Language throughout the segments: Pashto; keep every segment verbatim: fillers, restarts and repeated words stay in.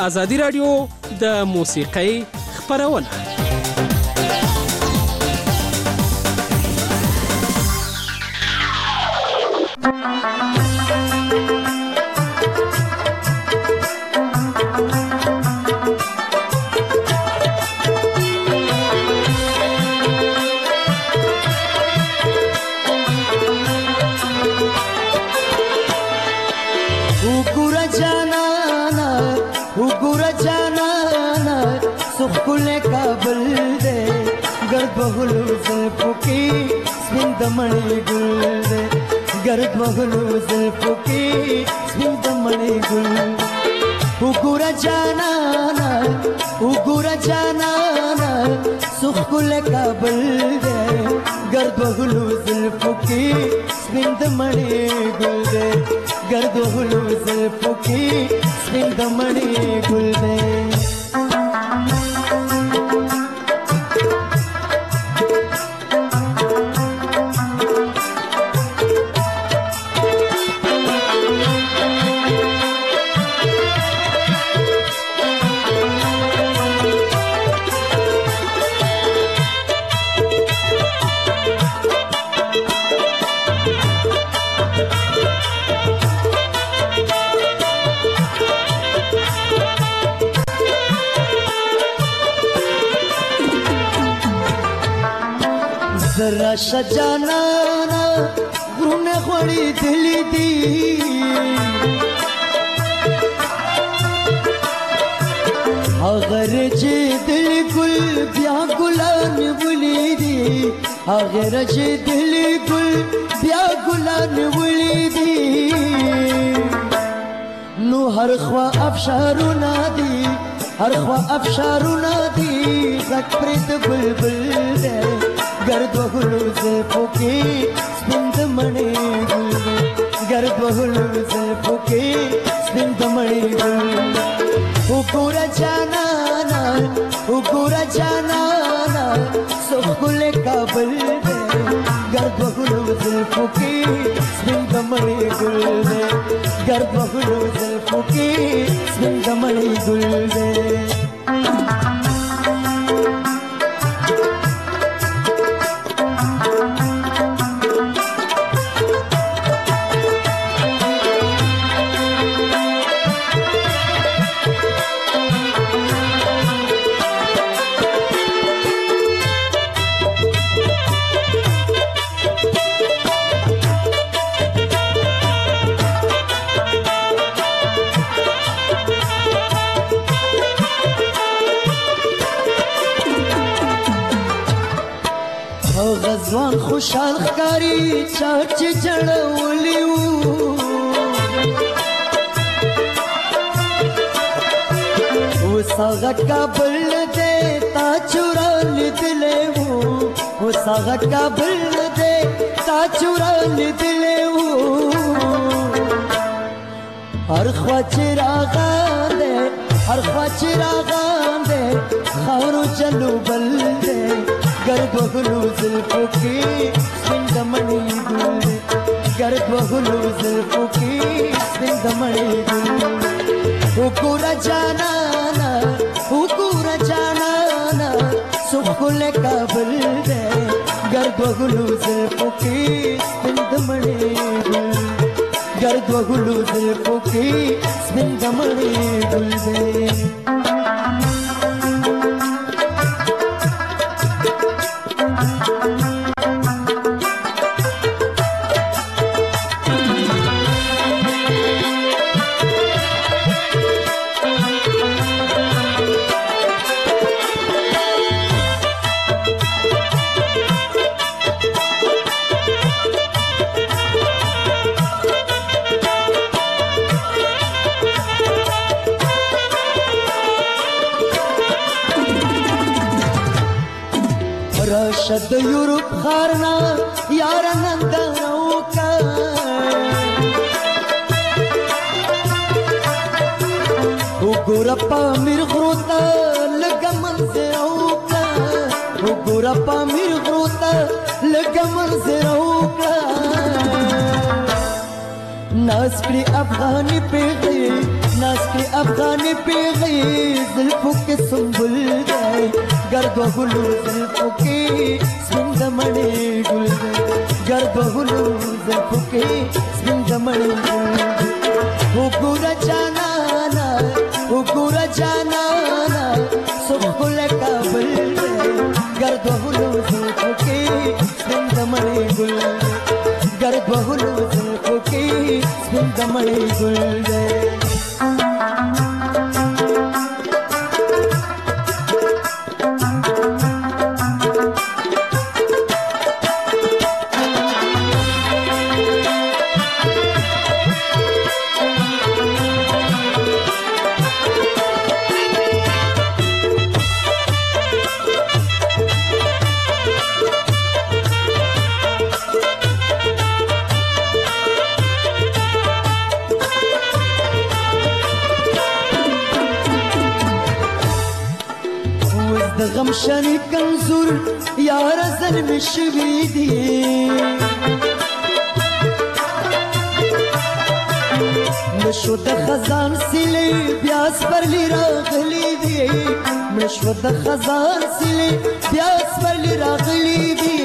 ازادي راډیو د موسیقۍ خپرونه. मणि गुल दे गर्द महलू ज़ुल्फ़ों की स्मित मणि गुल उगुरा जाना ना उगुरा जाना ना सुखुल काबल दे गर्द महलू ज़ुल्फ़ों की स्मित मणि गुल दे गर्द महलू ज़ुल्फ़ों की स्मित मणि गुल दे जरा सजाना ना गुने खोड़ी दिली दी अगर जे दिल गुल ब्या गुलान बुली दी अगर जे दिल गुल ब्या गुलान बुली दी नु हर ख्वा अफशारू नादी हर ख्वा अफशारू नादी ज़करित बुलबुल दे गर्द बहुलू ज़ुल्फ़ों की स्मित मणि गुल गर्द बहुलू ज़ुल्फ़ों की स्मित मणि गुल उगुरा जाना ना उगुरा जाना ना सुखुल काबल दे गर्द बहुलू ज़ुल्फ़ों की स्मित मणि गुल दे गर्द बहुलू ज़ुल्फ़ों की स्मित मणि गुल दे غزوان خوشحال خکاری چاچ جڑولیو و ساغت کابل دے تا چوران دلیو و ساغت کابل دے تا چوران دلیو ہر خوا چراغان دے ہر خوا چراغان دے خارو چلو بل دے गर्द बहुलू ज़ुल्फ़ों की स्मित मणि गुल गर्द बहुलू ज़ुल्फ़ों की स्मित मणि गुल उगुरा जाना ना उगुरा जाना ना सुखुल काबल दे गर्द बहुलू ज़ुल्फ़ों की स्मित मणि गुल गर्द बहुलू ज़ुल्फ़ों की स्मित मणि गुल दे रशद यूरोप खारना यार नंदनों का उगुरप्पा मिर ग्रोता लगा मंजरों का उगुरप्पा मिर ग्रोता लगा मंजरों का नास्री अफगानी पे ناس के अफगान पे गए जुल्फों के सुंबुल गए गर्द हुलू जुल्फों के स्पिंदमणे गुल गए गर्द हुलू जुल्फों के स्पिंदमणे गुल हो गुरा जानाना हो गुरा जानाना सुबुल काबुल गए गर्द हुलू जुल्फों के स्पिंदमणे गुल गर्द हुलू जुल्फों के स्पिंदमणे गुल गए غم شریک کنزور یار ظلم شوی دی نشو د خزان سیلی بیاس پر لی راغلی دی نشو د خزان سیلی بیاس پر لی راغلی دی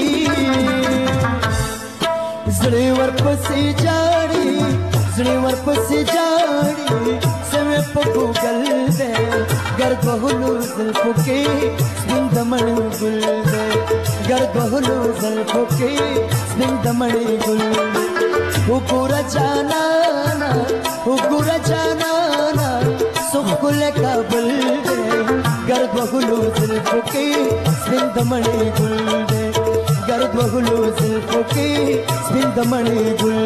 زړی ور پسې جاړي زړی ور پسې جاړي سمې په ګوګل دی गर्द बहुलू जुल्फों के स्पिंदमणे गुल दे गर्द बहुलू जुल्फों के स्पिंदमणे गुल हो गुरा जानाना हो गुरा जानाना सुखुल काबुल दे गर्द बहुलू जुल्फों के स्पिंदमणे गुल दे गर्द बहुलू जुल्फों के स्पिंदमणे गुल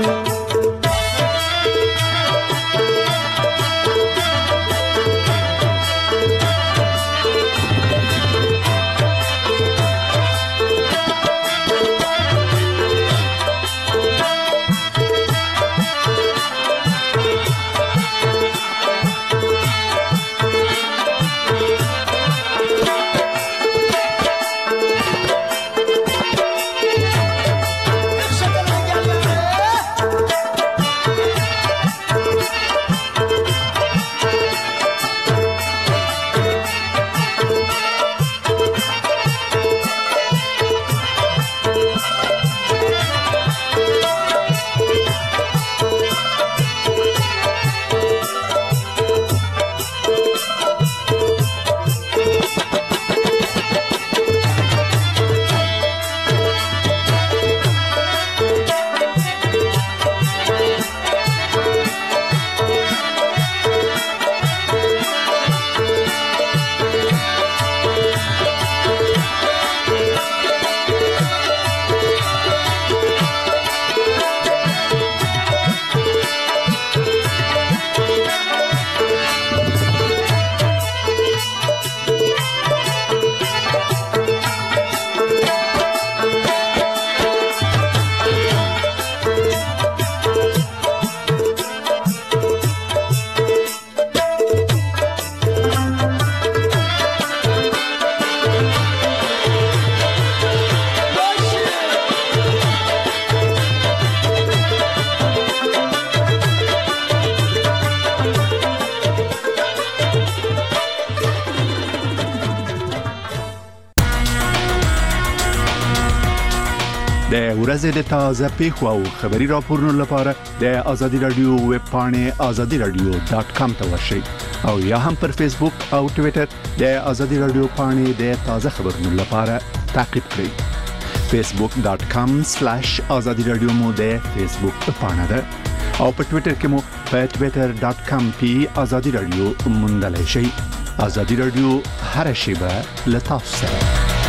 د ورځې د تازه پیښو او خبري راپورونو لپاره د آزادي رادیو ویب پاڼه آزادي رادیو ډاټ کام ته ورشئ او یا هم پر فیسبوک او ټوئیټر د آزادي رادیو پاڼه د تازه خبرونو لپاره تعقیب کړئ فیسبوک ډاټ کام سلیش آزادي رادیو مو د فیسبوک پاڼه ده او په ټوئیټر کې مو په ټوئیټر ډاټ کام پی آزادي رادیو موندلای شئ آزادي رادیو هر شیبه له تاسو سره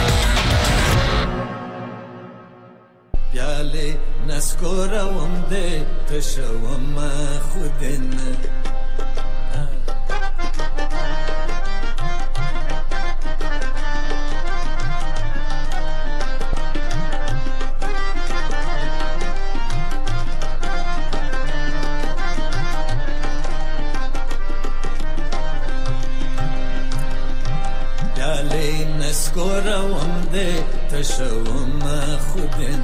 پیاله نسکورم ده تشوم خودن پیاله نسکورم ده تشوم خودن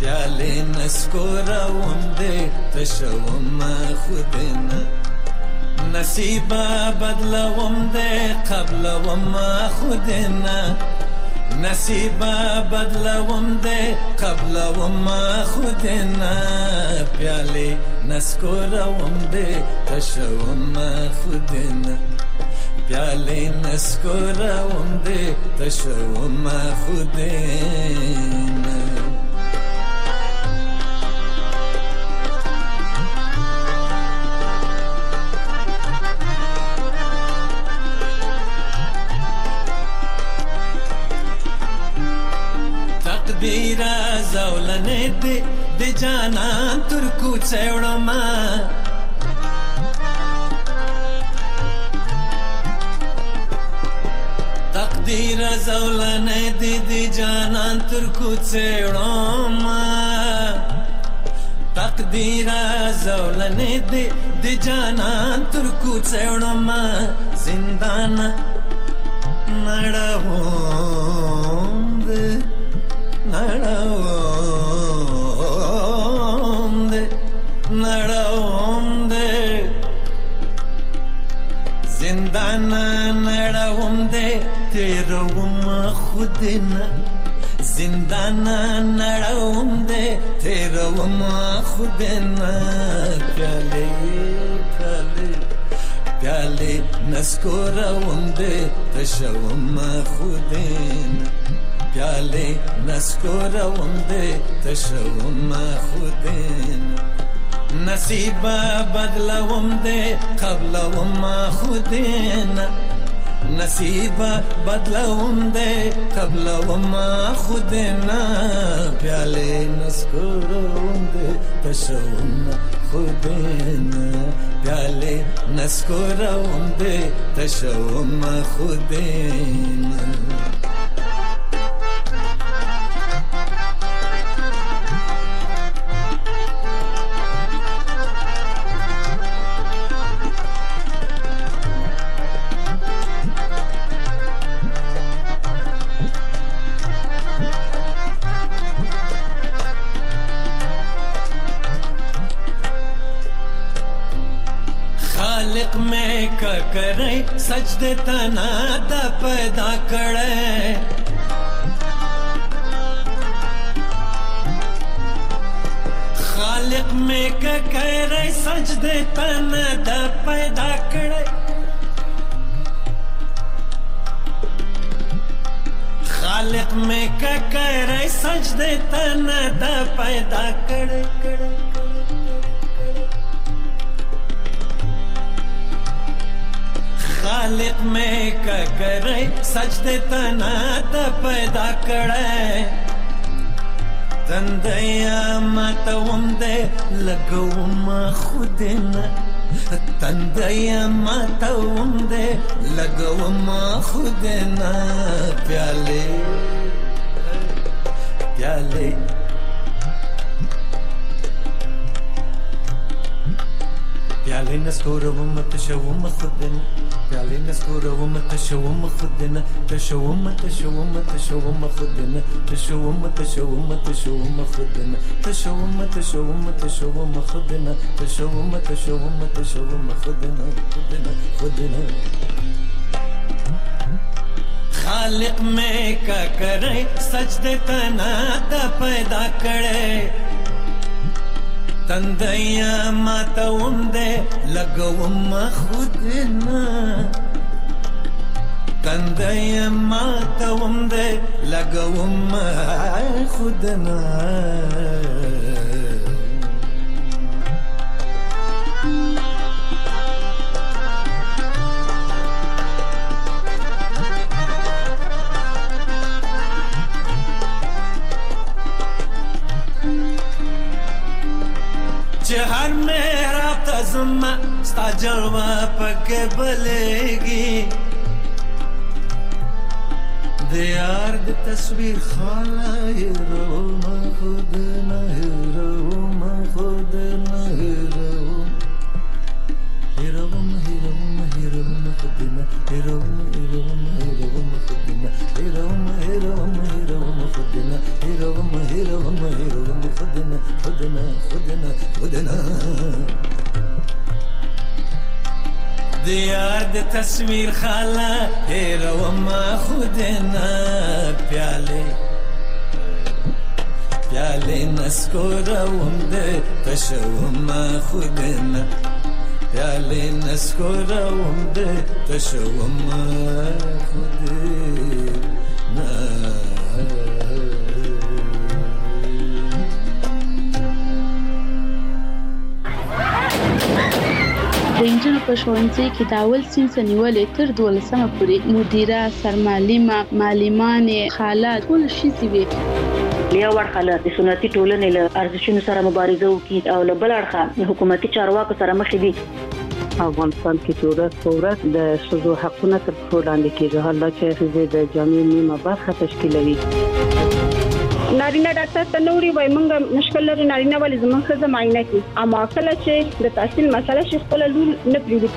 پیاله نسکورم ده تشوم خودن نصیبه بدلوم ده قبلوم خودنا نصیبه بدلوم ده قبلوم خودنا پیاله نسکوروم ده تشوم خودنا پیاله نسکوروم ده تشوم خودنا تقدیر زولنه دی دی جانان ترکو چوڑما تقدیر زولنه دی دی جانان ترکو چوڑما تقدیر زولنه دی دی جانان ترکو چوڑما زندان نڑاوم دی نڑاوم دے نڑاوم دے زندان نڑاوم دے تیروم خودنا زندان نڑاوم دے تیروم خودنا پیالے پیالے پیالے نسکوروم دے تشوم خودنا پیاله نسکوروم ده تشوم خودین نصیبه بدلوم ده قبلوم خودین نصیبه بدلوم ده قبلوم خودین پیاله نسکوروم ده تشوم خودین پیاله نسکوروم ده تشوم خودین خالق میں کا کرے سجدے تنا دا پیدا کرے خالق میں کا کرے سجدے تنا دا پیدا کرے خالق میں کا کرے سجدے تنا دا پیدا کرے کرے خالق میں کا کرے سجدے تنا تا پیدا کرے تندیا ماتوم دے لگوم خودنا تندیا ماتوم دے لگوم خودنا پیالے پیالے پیالے نسکوروم تشوم خودنا پیالے نسکوروم تشوم خودنا تشوم تشوم تشوم خودنا تشوم تشوم تشوم خودنا تشوم تشوم تشوم خودنا تشوم تشوم تشوم خودنا خودنا خودنا خالق میں کا کرے سجدے تنا دا پیدا کرے تندیا ماتوم دے لگوم خودنا تندیا ماتوم دے لگوم خودنا हर मेरा तज़मा स्ता जलवा पके बलेगी दियार दी तस्वीर खाला हीरो मैं खुद न हीरो मैं खुद न हीरो हीरो हीरो हीरो मैं खुद न हीरो हीरो हीरो मैं खुद न हीरो हीरो हीरो मैं खुद न हीरो हीरो हीरो मैं खुद न खुद न खुद न खुद न دیار د تصویر خالا هیروما خودنا پیاله پیاله نسکورم ده تشوما خودنا پیاله نسکورم ده تشوما خودنا د انجنونو په ښوونځي کې د اول صنف نیولې تر دولسمه پورې مدیره، سرمعلمه، معلمانې، خاله ټول ښځې وې. له یو اړخه له سنتي ټولنې له ارزښتونو سره مبارزه وکړي او له بل اړخه د حکومتي چارواکو سره مخ دي. افغانستان کې چې ورځ په ورځ د ښځو حقونه تر پښو لاندې کېږي، حالا چې ښځې د جامعې نیمه برخه تشکیلوي. نارینه ډاکټر ته نوري وای مونږ مشکل لري نارینه ولې زمونږ ښځه معاینه کوي، اما کله چې د تحصیل مسله شي خپل لور نه پریږدي.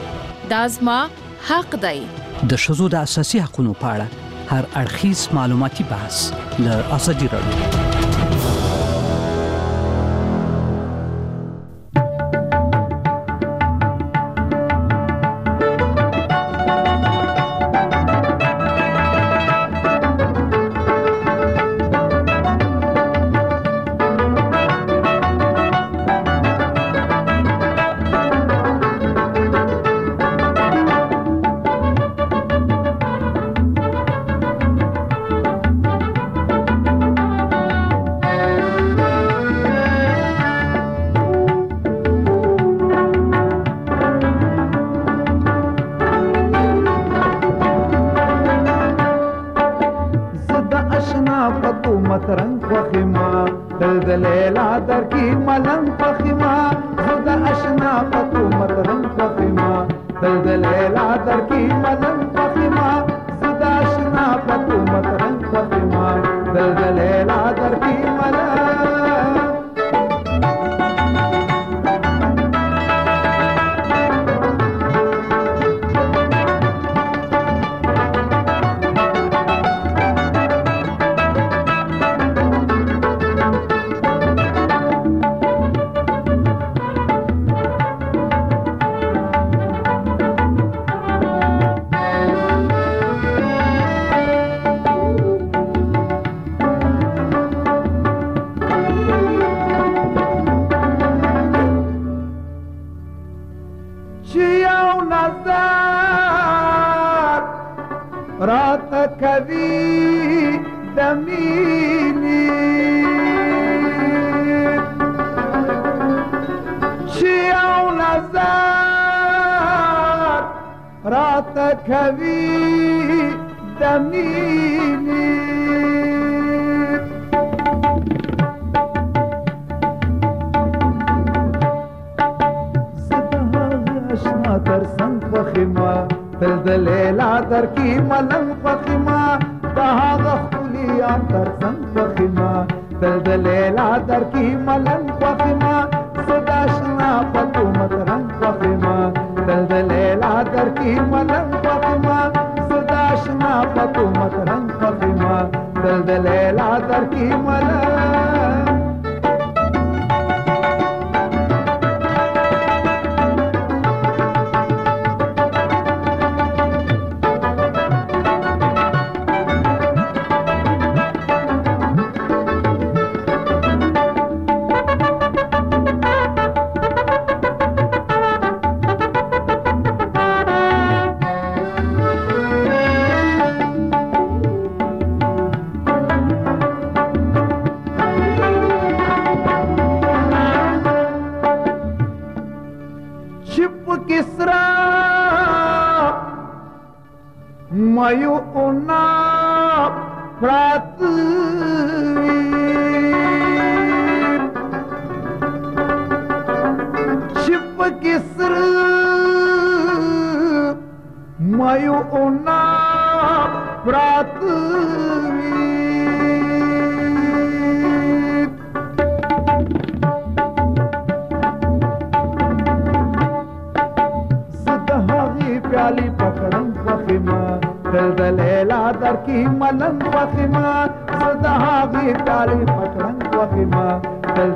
دا زما حق دی. د ښځو د اساسي حقوقو په اړه هر اړخیز معلوماتي بحث له ازادي راډیو.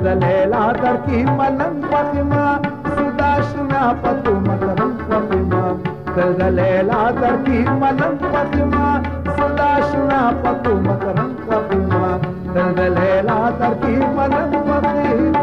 Dal دل لیلا در کی ملنگ پخما صداشنا پتو مکرنگ پخما دل لیلا در کی ملنگ پخما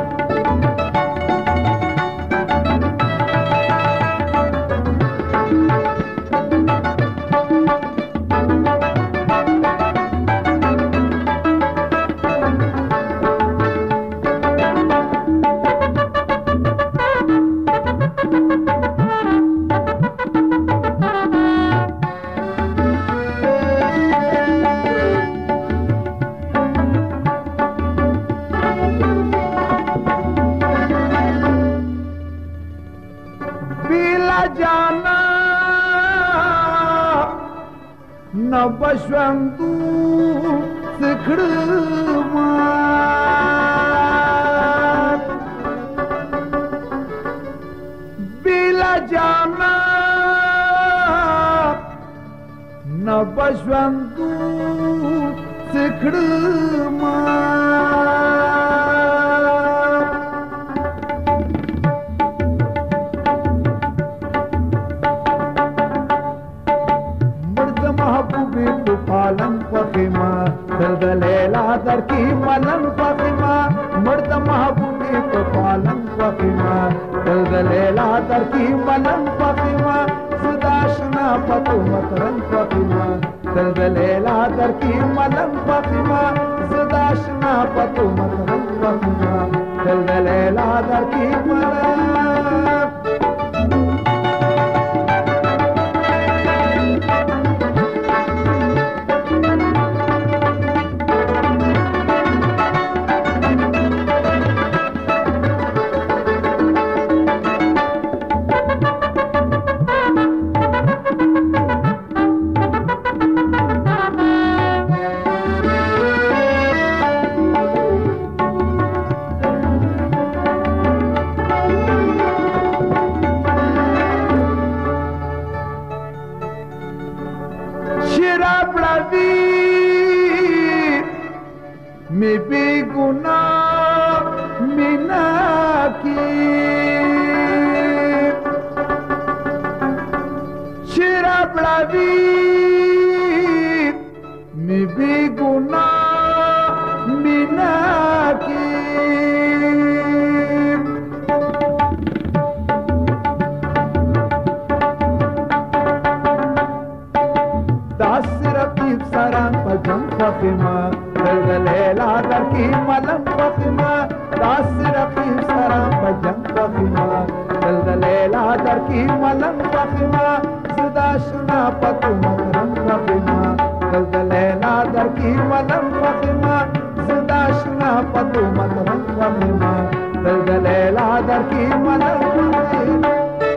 بشوندو سکړما بلا جانا نو بشوندو سکړما پالن فخما دل لیلا در کی ملن فخما مرد محبوبی تو پالن فخما دل لیلا در کی ملن فخما صداشنا پتو مکرن فخما دل لیلا در کی ملن فخما صداشنا پتو مکرن فخما دل لیلا در کی ملن میں بے گناہ مینا کی شراب لاوی میں بے گناہ مینا کی داس رقیب سران پجم فخما دل لیلا در کی ملم فخما داس رقیب سران پجم فخما دل لیلا در کی ملم فخما صداشنا پتو مکرم فخما دل لیلا در کی ملم فخما صداشنا پتو مکرم فخما دل لیلا در کی ملم فخما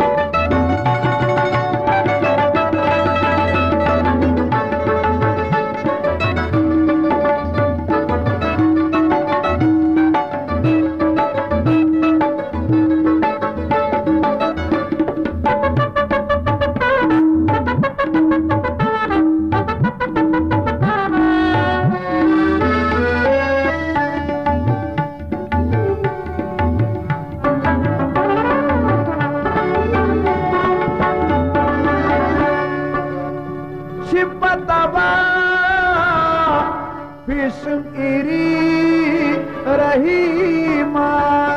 پیشم ایری رحیما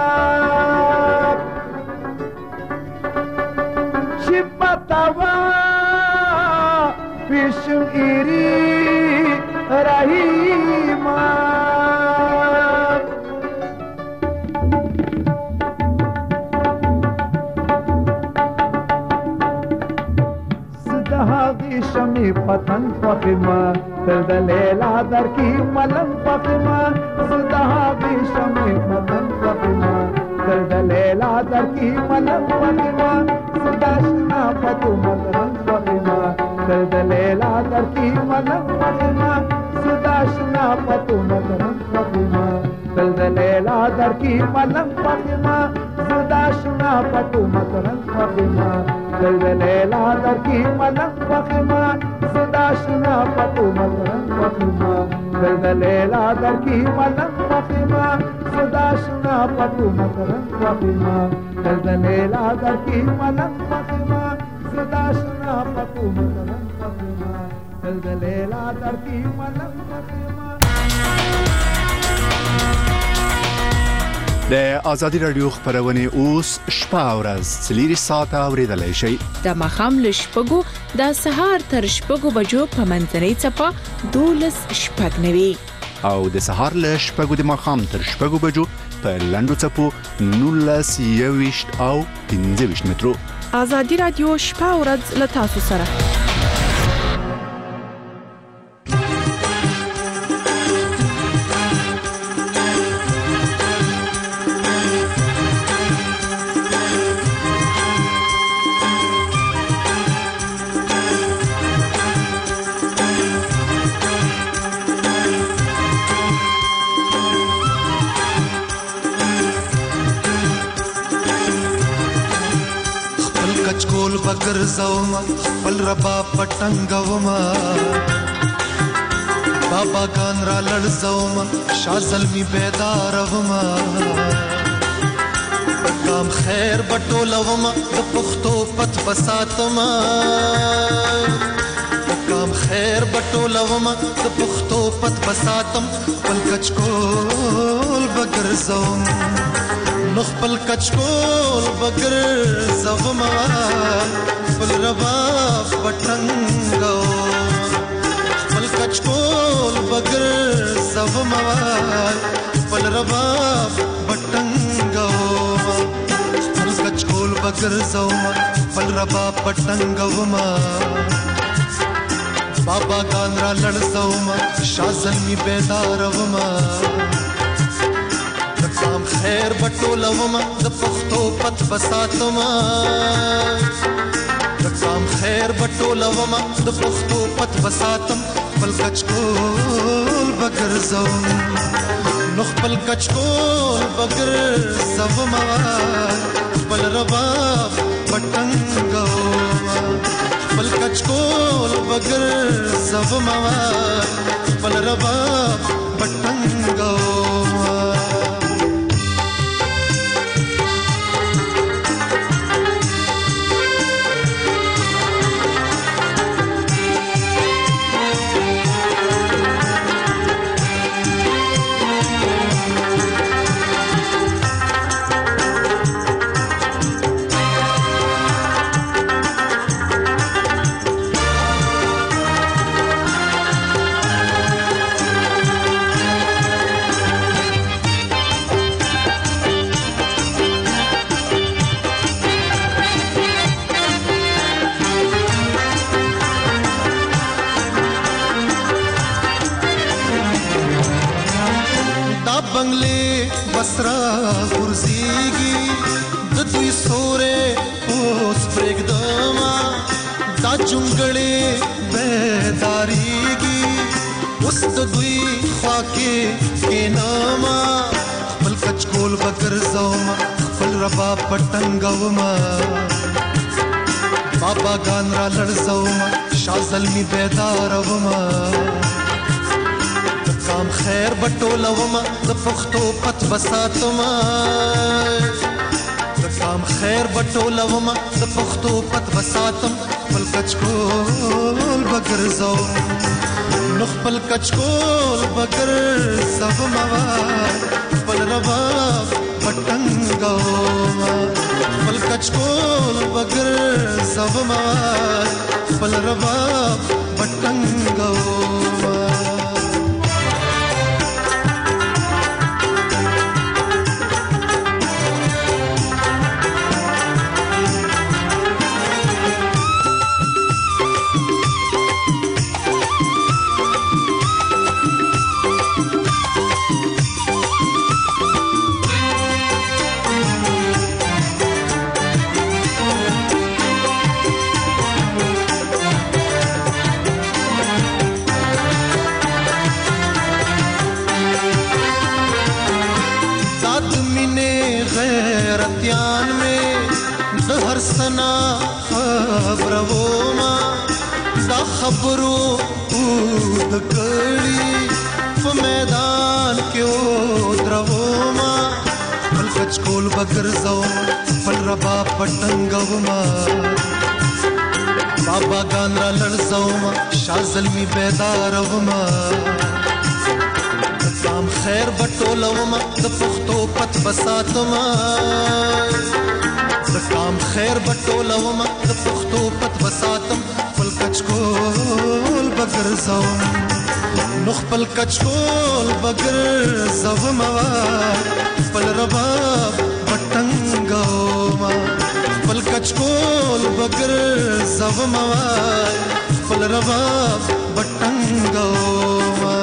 شبتوا پیشم ایری رحیما صداغی شمی پتن فخما دل لیلا در کی ملن فخما صداغی شمی پتن فخما دل لیلا در کی ملن فخما صداشنا پتو مکرن فخما دل لیلا در کی ملن فخما صداشنا پتو مکرن فخما دل لیلا در کی ملن فخما صداشنا پتو مکرن فخما دل لیلا در کی ملن فخما صداشنا پتو مکرن فخما دل لیلا در کی ملن فخما صداشنا پتو مکرن فخما دل لیلا در کی ملن فخما صداشنا مثلا فخما تل د لیلا درکی ملنګ فخما. د ازادي رادیو خبرونه اوس شپه او ورځ څلور ساعته اوریدلای شئ. د ماښام له شپږو د سهار تر شپږو بجو په منځنۍ څپه دولس شپږ نوي او د سهار له شپږو د ماښام تر شپږو بجو په لنډو څپو نولس یويشت او پنځه ویشت مترو. ازادي رادیو شپه او ورځ له تاسو سره. बगर ज़ौमा पल रबा पटंगवमा बाबा गानरा लड़ ज़ौमा शाज़ल्मी बेदारवमा काम खैर बटोलवमा द पुख्तो पत बसातमा काम खैर बटोलवमा द पुख्तो पत बसातम पल कचकोल बगर ज़ौमा نخبل کچکول بگر زغما فل ربا پټنګو خپل کچکول بگر زغما فل ربا پټنګو خپل کچکول بگر زغما فل ربا پټنګو ما بابا ګان را لړ زغما شازلمی بیداروما काम खैर बटोलवमा द पुख्तो पत बसातमा काम खैर बटोलवमा द पुख्तो पत बसातम पल कचकोल बगर ज़ौम नख पल कचकोल बगर ज़वमा पल रबा पटंगो पल कचकोल बगर ज़वमा पल रबा पटंगो. बंगले बसरा गुरजीगी द दुई सोरे ओस प्रेगदमा दा जुंगले बेदारीगी उस द दुई ख्वाके के नामा पल कचकोल बगर ज़ौमा पल रबा पटंगवमा बाबा गानरा लड़ ज़ौमा शाज़ल्मी बेदारवमा काम खैर बटोलवमा द पुख्तो पत बसातमा काम खैर बटोलवमा द पुख्तो पत बसातम पल कचकोल बगर ज़ौम नख पल कचकोल बगर ज़वमा पल रबा पटंगो पल कचकोल बगर ज़वमा पल रबा पटंगो. गैरतियान में दहर सना खबरवोमा दा खबरो उद कड़ी फ मैदान क्यों द्रवोमा पल कचकोल बगर ज़ौम पल रबा पटंगवमा بابا ګان را لړزوما شاه زلمی بیدار وما کام خیر بټولوما د پښتو پت بساتما د کام خیر بټولوما د پښتو پت بساتم خپل کچکول بغیر زوم نو خپل کچکول بغیر زوم خپل رباب بټنګوما خپل کچکول بغیر زوم خپل رباب بټنګوما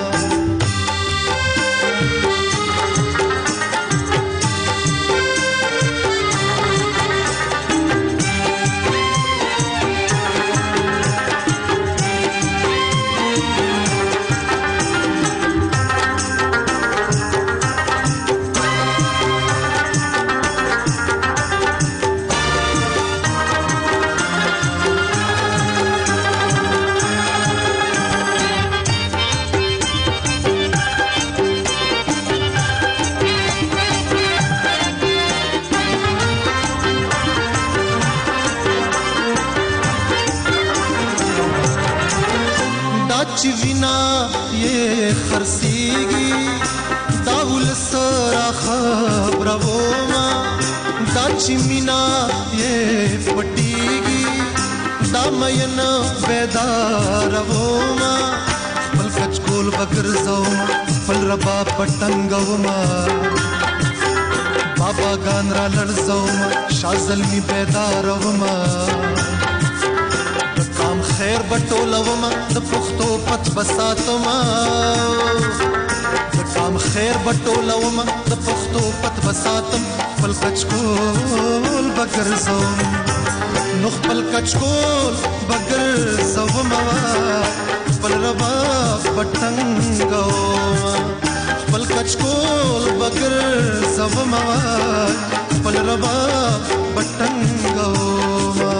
چې وینا یې خرسيږي دا ولسرا خبروما دا چې مینا یې پټيږي دا مین بیداروما خپل کچکول بګرځوم خپل ربا پټنګوما بابا ګان را لړزوم شاه زلمی بیداروما خیر بټولوما د پښتو پت بساتما د کام خیر بټولوما د پښتو پت بساتم خپل کچکول بګرځوم نو خپل کچکول بګرځوم خپل رباب بټنګوما خپل کچکول بګرځوم خپل رباب بټنګوما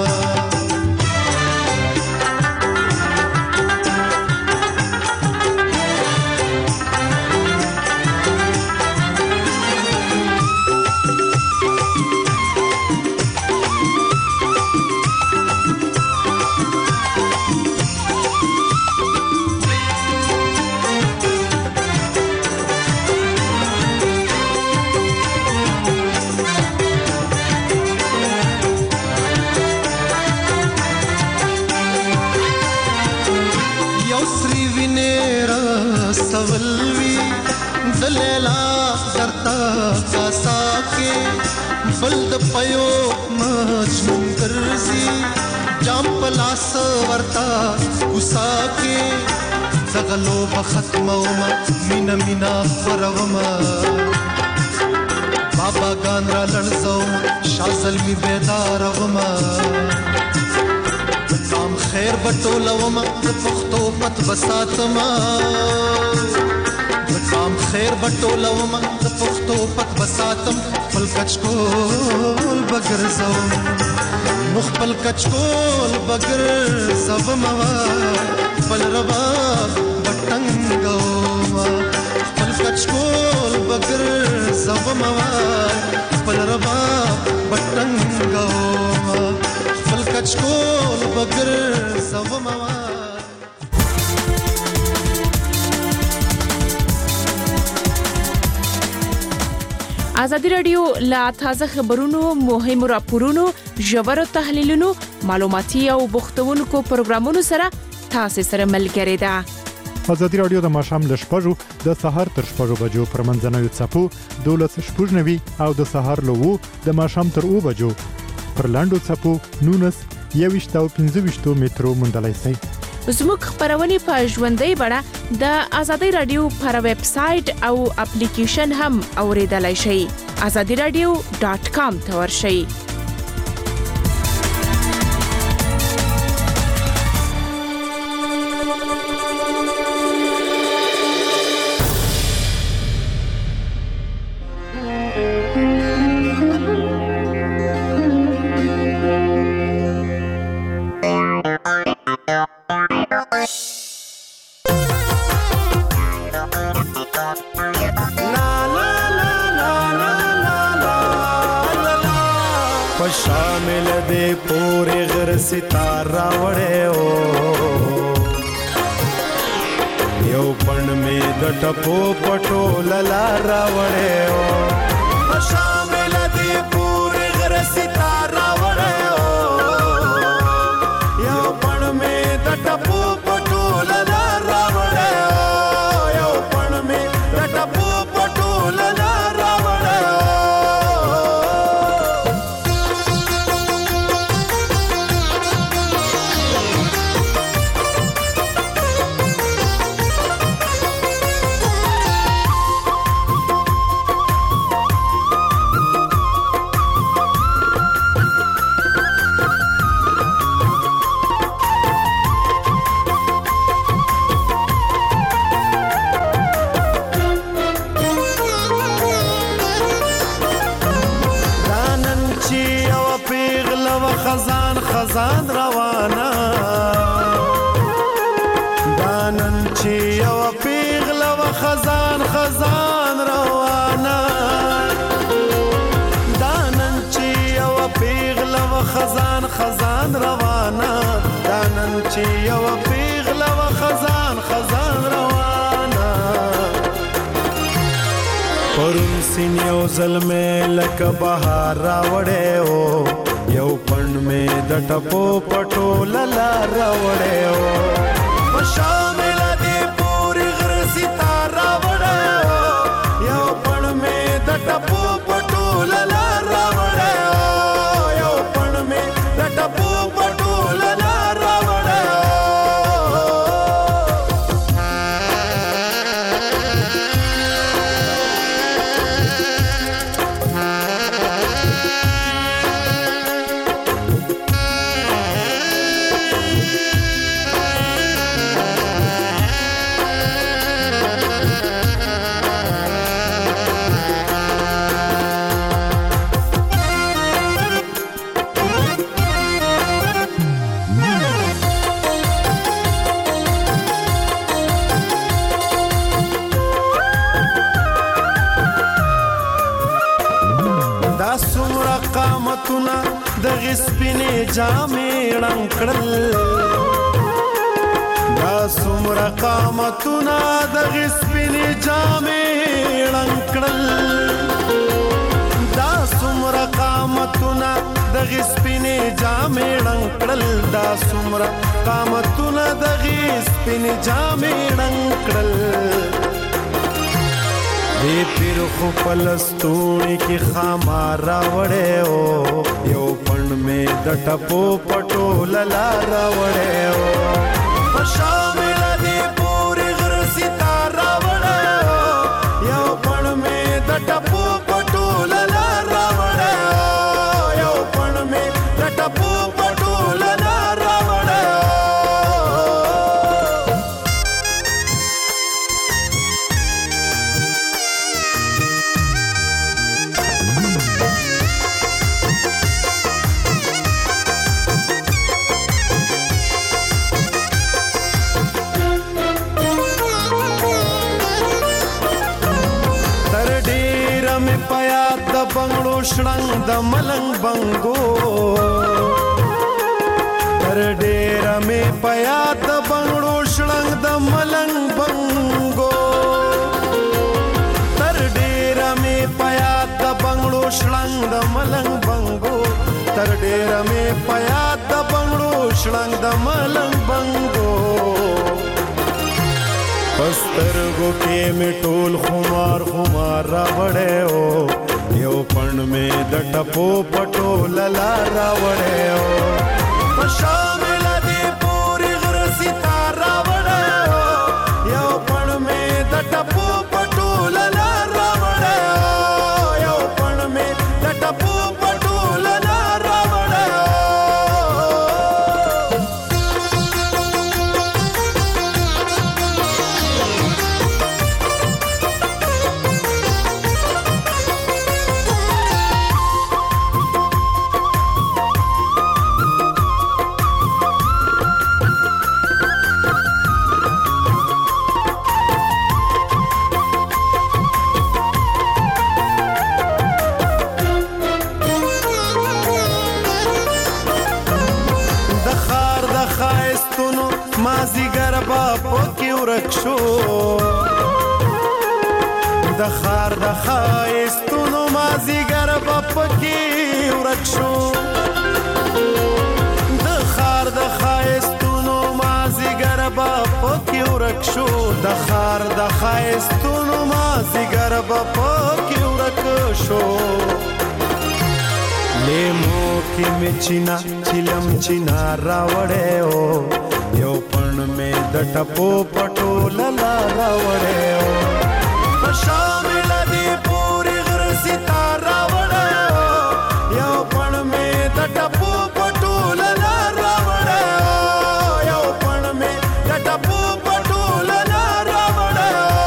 سولوی دلیلا درتا کاسا کے بلد پیو مجنون کرزی جام پلاس ورتا گسا کے دغلو بختموما مینا مینا خوروما بابا گان را لړزوما شاه زلمی بیداروما کام خیر بټولوما د پښتو پت بساتما کام خیر بټولوما د پښتو پت بساتم خپل کچکول بګرځوم نو خپل کچکول بګرځوم خپل رباب بټنګوما خپل کچکول بګرځوم خپل رباب بټنګوما خپل کچکول بګرځوم ازادي رادیو لا تازه خبرونو مهمو راپورونو ژورو تحلیلونو معلوماتي او بوختونکو پروګرامونو سره تاسو سره ملګری ده. ازادي رادیو د ماښام ل شپږو د سهار تر شپږو بجو پر منځنوي څپو دولس شپږنوي او د سهار له وو د ماښام تر اوو بجو پر لاندو څپو نونس یويشت او پنځه ویشت مترو مندلای سي. زموږ خبرونه په ژوندۍ بڼه د ازادي رادیو پر ویب سټ او اپلیکیشن هم اوریدلای شئ. azadi radio dot com ته ورشئ. शामिल दे پورې غر ستار راوړې او یو پڼ مې د ټپو پټو للا راوړې او شامل دې پورې غر ستار راوړې او یو پڼ مې د ټپو پټو للا راوړې او یو پڼ مې د ټپو پټو للا راوړې خزان خزان روانه دانن چې یو پیغله و خزان خزان روانه دانن چې یو پیغله و خزان خزان روانه دانن چې یو پیغله و خزان خزان روانه پرون سین یو ظلمه لکه بهار راوړې او یو پڼ مې د ټپو پټو للا راوړې او په شامل دې پورې غر ستار راوړې او یو پڼ مې د ټپو پټو للا راوړې او یو پڼ مې د ټپو پټو للا راوړې قامتونه د غسپینې جامې ړنګ کړل دا څومره قامتونه د غسپینې جامې ړنګ کړل دا څومره قامتونه د غسپینې جامې ړنګ کړل دا څومره قامتونه د غسپینې جامې ړنګ کړل دی پیر خو پلستونی کی خامار راوڑے ہو یو پن میں د ټپو پټو للا راوڑے ہو شامل دی پوری غر ستار راوڑے ہو یو پن میں د ټپو پټو للا راوڑے ہو یو پن میں د ټپو پټو للا راوڑے ہو بنگلو شړنګ د ملنګ بنګو تر ډیر مې پیا د بنگلو شړنګ د ملنګ بنګو تر ډیر مې پیا د بنگلو شړنګ د ملنګ بنګو تر ډیر مې پیا د بنگلو شړنګ د ملنګ بنګو پسترګو کې مې ټول خمار خمار راوړې او یو پن میں د ټپو پټو للا راوړې او په شامل دی پوری غر ستار راوړې او یو پن میں د ټپو پټو للا راوړې او یو پن میں د ټپو پټو للا راوړې د خار د ښایستونو مازیګر به پکې ورک شو د خار د ښایستونو مازیګر به پکې ورک شو د خار د ښایستونو مازیګر به پکې ورک شو لیمو کې مې چینا چیلم چینا راوړې او یو پړ مې د ټپو پټو للا راوړې او په شامل دې پوری غر ستاره راوړې او یو پړ مې د ټپو پټو للا راوړې او یو پړ مې د ټپو پټو للا راوړې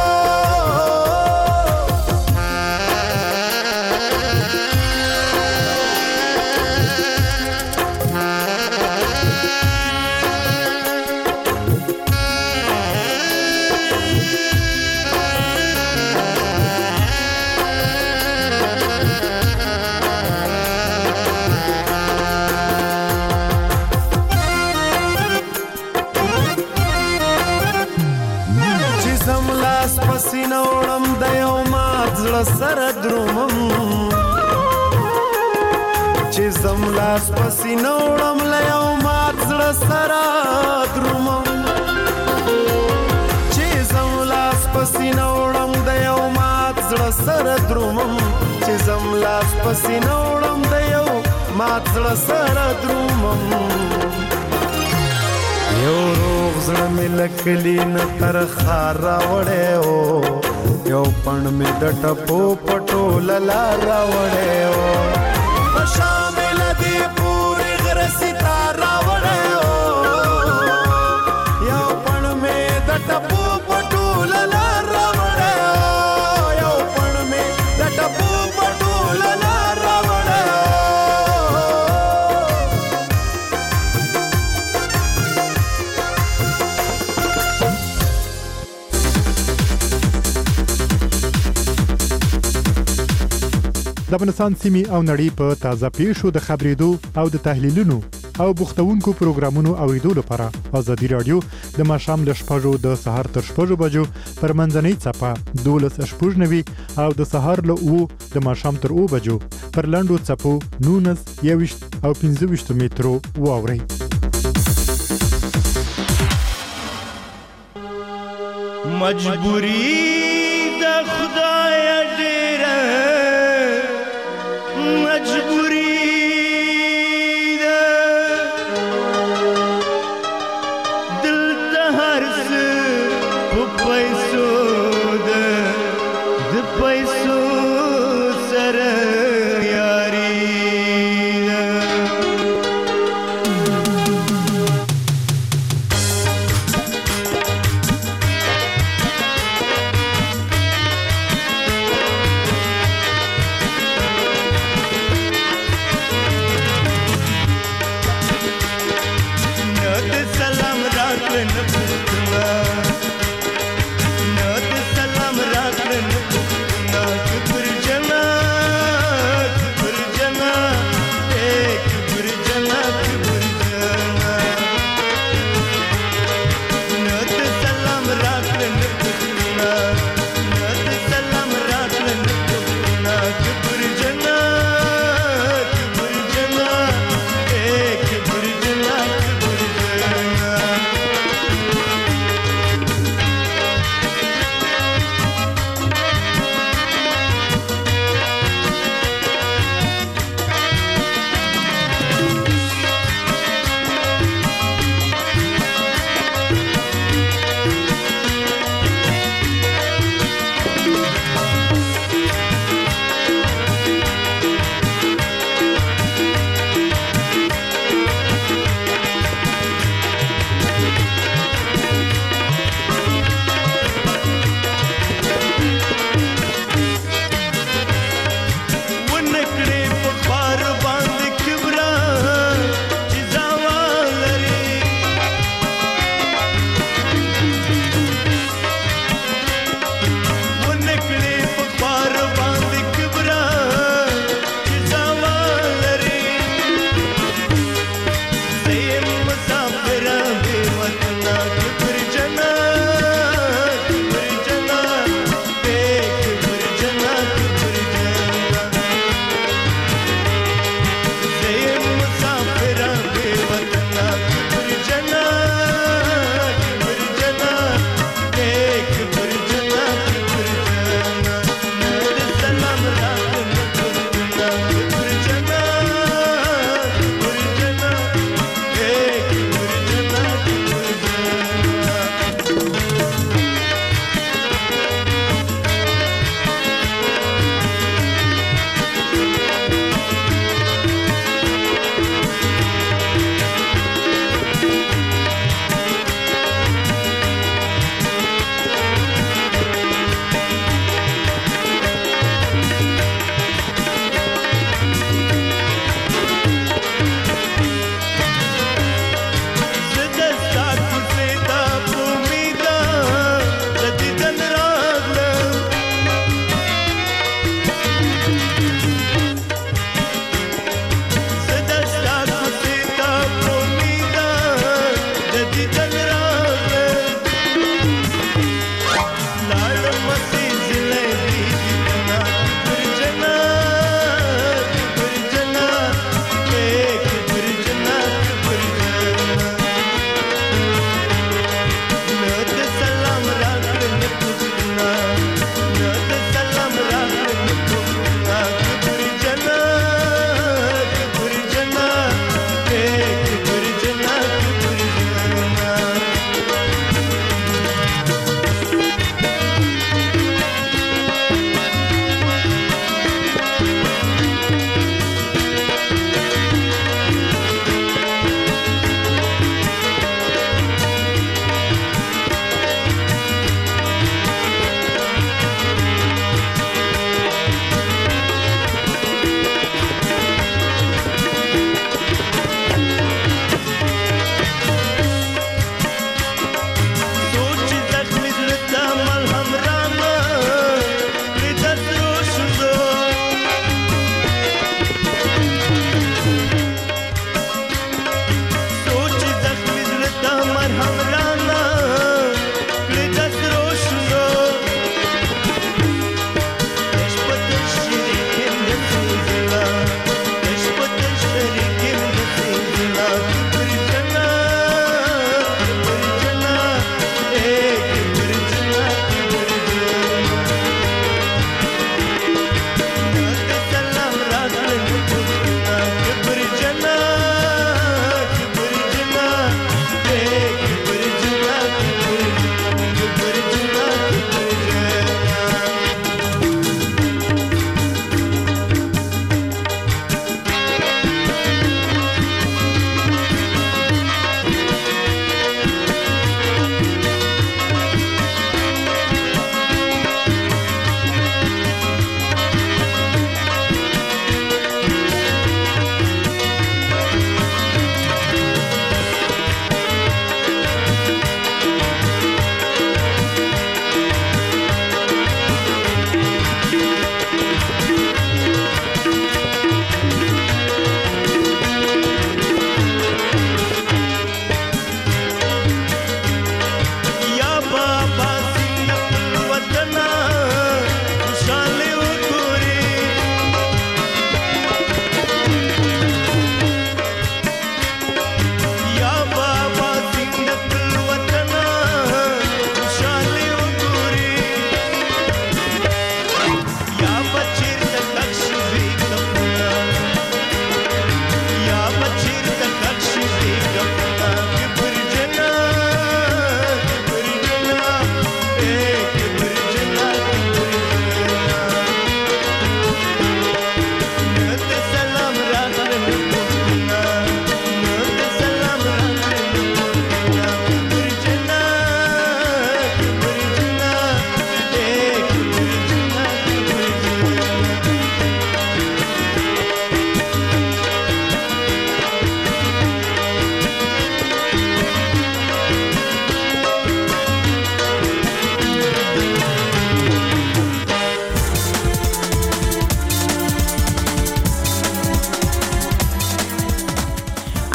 پسینه وړم د یو مات زړه سره درومم چې زم لاس پسینه وړم له یو مات زړه سره درومم چې زم لاس پسینه وړم د یو مات زړه سره درومم چې زم لاس پسینه وړم د یو مات زړه سره درومم یو روغ زړه مې لکلی نه تر خار راوړې او یو پڼ مې د ټپو پټو للا راوړې او په شامل دې پورې غر ستاره راوړې او یو پڼ مې د ټپو پټو للا راوړې او یو پڼ مې د ټپو پټو للا راوړې د افغانستان سیمې او نړۍ په تازه پیښو د خبرېدو او د تحلیلونو او بوختونکو پروګرامونو اوریدو لپاره ازادي رادیو د ماښام له شپږو د سهار تر شپږو بجو پر منځنۍ څپه دولس شپږ نوي او د سهار له اوو د ماښام تر اوو بجو پر لنډو څپو نولس یوویشت او پنځه ویشت مترو واورئ. مجبوری د خدای ډیره مجبوری ده دلته هر څه په پیسو ده د پیسو سره یاري ده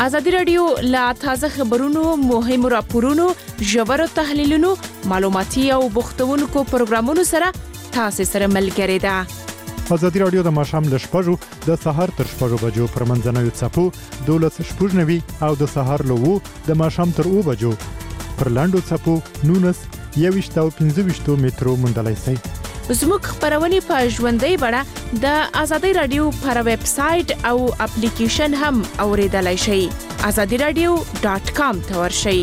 ازادي رادیو لا تازه خبرونو مهم راپورونو ژور تحلیلونو معلوماتي او بوختونکو پروګرامونو سره تاسو سره ملګری ده. ازادي رادیو د ماشام ل شپږو د سهار تر شپږو بجو پر منځنوي چپو دولس شپږنوي او د سهار له وو د ماشام تر او بجو پر لاندو چپو نونس یويشت او پنځه مترو مندلای سي. زموږ خبرونه په ژوندۍ بڼه د ازادي رادیو پر ویب سټ او اپلیکیشن هم اوریدلای شئ. azadi radio dot com ته ورشئ.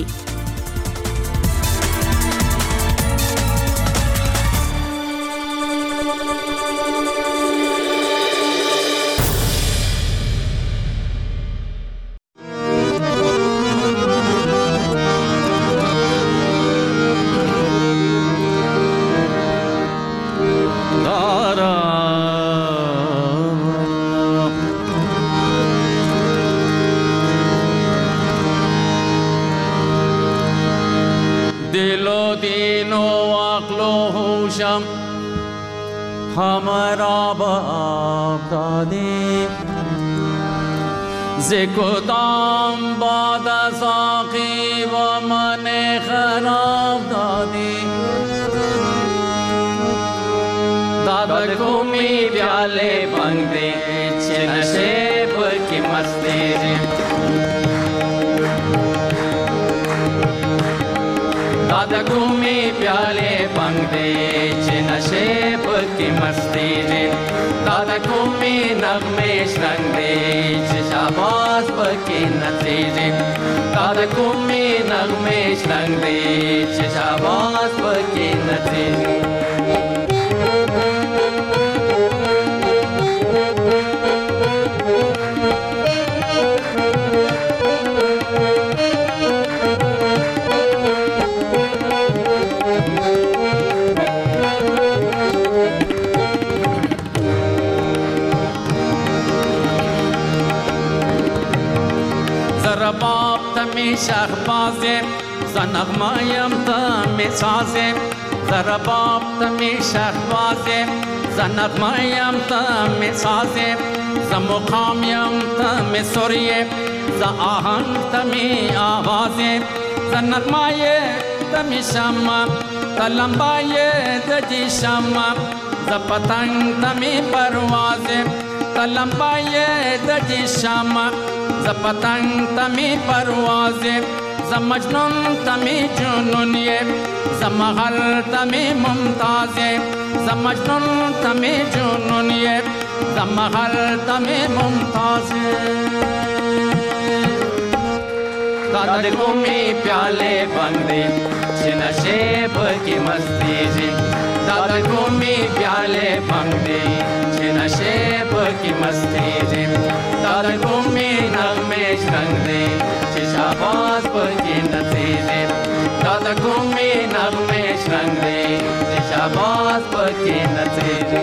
हमारा बाप दादी ज़िकुदाम बाद साक़ी व मने खराब दादी दादा घूमी प्याले बंगदे नशेब की मस्ती दादा घूमी प्याले बंगदे नशेब की मस्ती रे दादा घूमी नगमेश रंगदे शाबाश बकी नतीजे दादा घूमी नगमेश रंगदे शाबाश बकी नतीजे बाप तमी शहबाज़े ज़नग़मायम तमी साज़े ज़रा बाप तमी शहबाज़े ज़नग़मायम तमी साज़े ज़मुक़ामयम तमी सुरिये ज़ आहंग तमी आवाज़े ज़नग़माये तमी शम्मा तलम्बाये दजी शम्मा ज़ पतंग तमी परवाज़े तलम्बाये दजी शम्मा ज़ पतंग तमी परवाज़े ज़ मजनून तमी जुनून ये ज़ महल तमी मुमताज़े ज़ मजनून तमी जुनून ये ज़ महल तमी मुमताज़े दादा घूमी प्याले बंदे नशेब की मस्ती जी दादा घूमी प्याले बंदे नशेब की मस्ती जी दादा घूमी नगमेश रंगदे शाबाश बकी नतीजे दादा घूमी नगमेश रंगदे शाबाश बकी नतीजे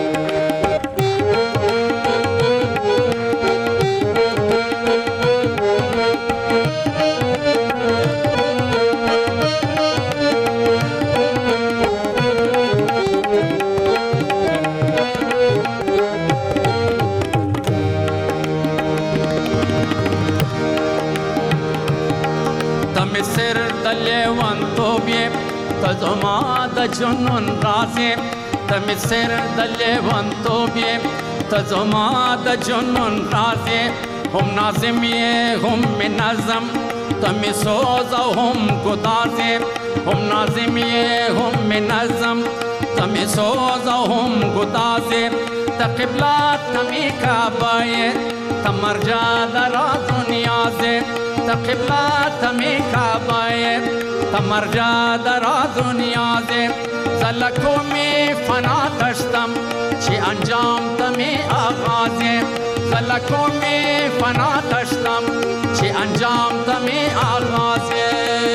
सिर दले वन तोबे तजमा द जुनून राज़े तम सिर दले वन तोबे तजमा द जुनून राज़े हम नाज़िम ये हम नज़म तम सोज़ हम गुदाज़े हम नाज़िम ये हम नज़म तम सोज़ हम गुदाज़े तक़िबला तमी काबाए तमरजा दरा दुनिया से तक़िबला तमी काबाए तमरजा दरा दुनिया से ज़लको में फना दश्तम ची अंजाम तमी आगाज़े ज़लको में फना दश्तम ची अंजाम तमी आगाज़े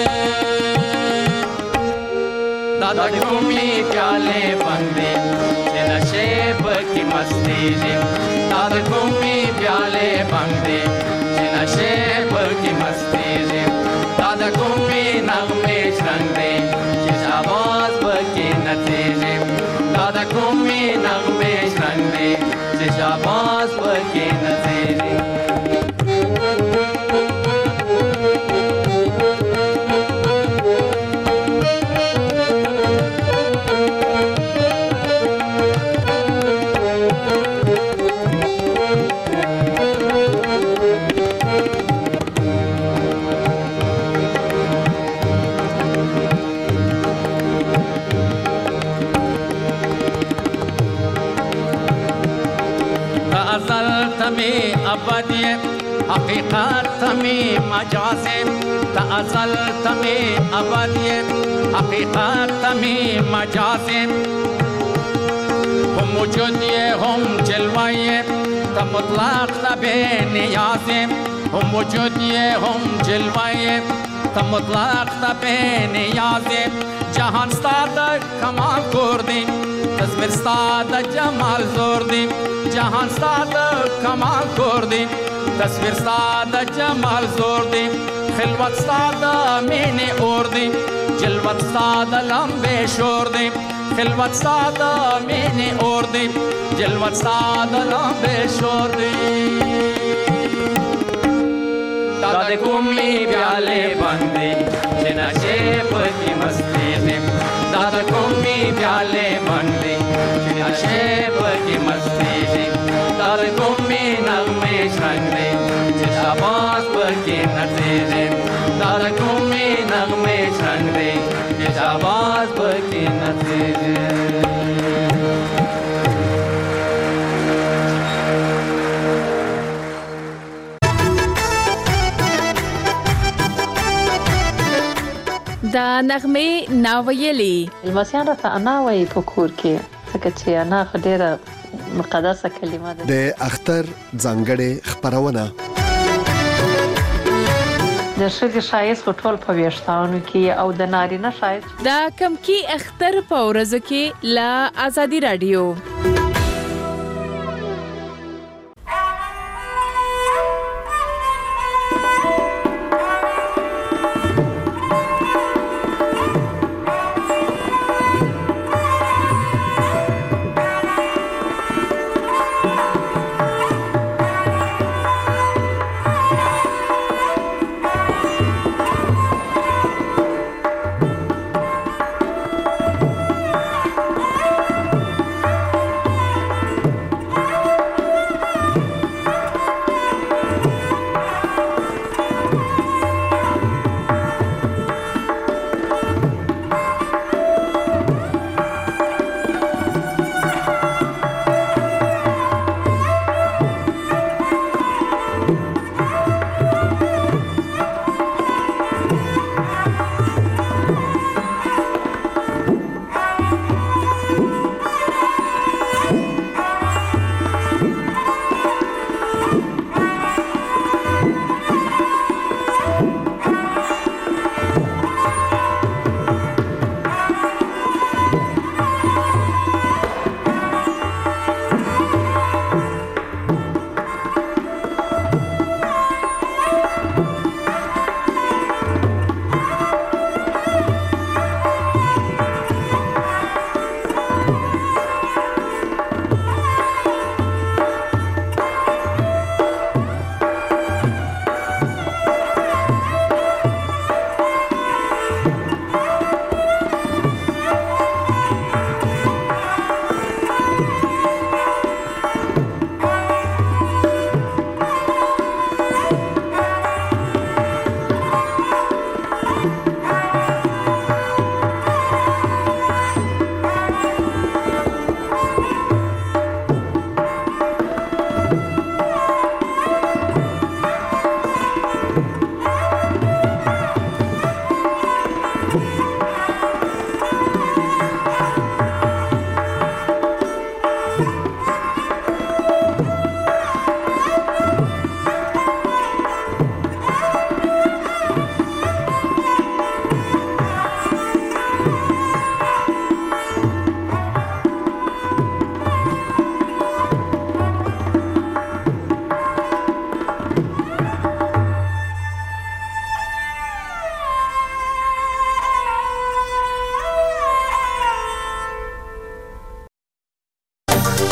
दादा घूमी प्याले बंदे नशेब की मस्ती जी दादा घूमी प्याले बंदे नशेब की मस्ती जी दादा घूमी नगमेश रंगदे शाबाश बकी नतीजे दादा घूमी नगमेश रंगदे शाबाश बकी नतीजे تمی ابدی حقیقت تمی مجاز تا ازل تمی ابدی حقیقت تمی مجاز هم وجودی هم جلوه تا مطلق تا بے نیاز هم وجودی هم جلوه تا مطلق تا بے نیاز جهان ستاد کمال کردی تصویر ستاد جمال زوردی جهان ستاد کمال کردی تصویر ستاد جمال زوردی خلوت ستاد مینی اوردی جلوت ستاد لمبه شوردی خلوت ستاد مینی اوردی جلوت ستاد لمبه شوردی داد کومی پیاله بندی جنا شیپ کی مستی دیم داد کومی پیاله بندی جنا شیپ کی مستی دیم داد کومی نغمه شنگی جنا باز کی نتی دیم داد کومی نغمه شنگی جنا باز کی نتی دیم دا نغمه ناویلی لمسیان راته انا وایي په کور کې ځکه چې انا خو ډېره مقدسه کلمه ده. د اختر ځانګړې خپرونه د ښځې ښایست خو ټول په ویښتانو کې او د نارینه ښایست دا کم کې اختر په ورځو کې لا ازادي رادیو